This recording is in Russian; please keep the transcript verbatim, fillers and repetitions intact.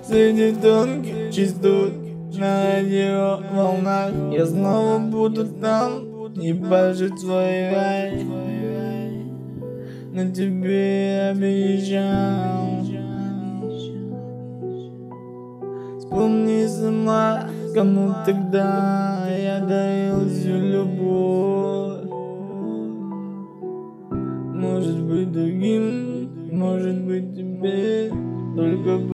Среди тонких частот на радио волнах я снова буду там и пожить свой рай. Но тебе обещал. Вспомни сама, кому тогда я дарил всю любовь. Может быть другим, может быть тебе, только